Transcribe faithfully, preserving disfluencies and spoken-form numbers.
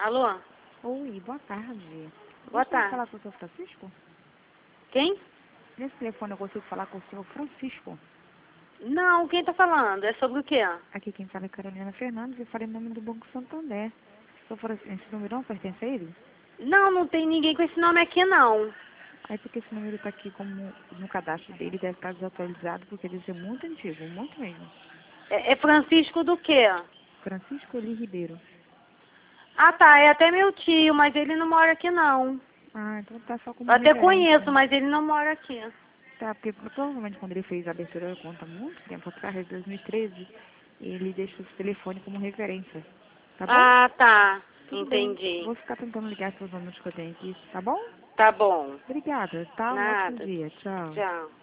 Alô? Oi, boa tarde. Eu Boa gostaria de tarde. falar com o senhor Francisco? Quem? Nesse telefone eu consigo falar com o senhor Francisco. Não, quem tá falando? É sobre o quê? Aqui quem fala é Carolina Fernandes e fala em nome do Banco Santander. O senhor Fran- esse número não pertence a ele? Não, não tem ninguém com esse nome aqui, não. Aí porque esse número está aqui como no cadastro dele, deve estar desatualizado porque deve ser muito antigo, muito mesmo. É, é Francisco do quê? Francisco Eli Ribeiro. Ah, tá. É até meu tio, mas ele não mora aqui, não. Ah, então tá só como Eu até conheço, referência. mas ele não mora aqui. Tá, porque provavelmente quando ele fez a abertura da conta muito tempo atrás, em dois mil e treze, ele deixou esse telefone como referência. Tá bom? Ah, tá. Tudo bem. Entendi. Vou ficar tentando ligar seus números que eu tenho aqui, tá bom? Tá bom. Obrigada, tá? Um ótimo Nada. dia. Tchau. Tchau.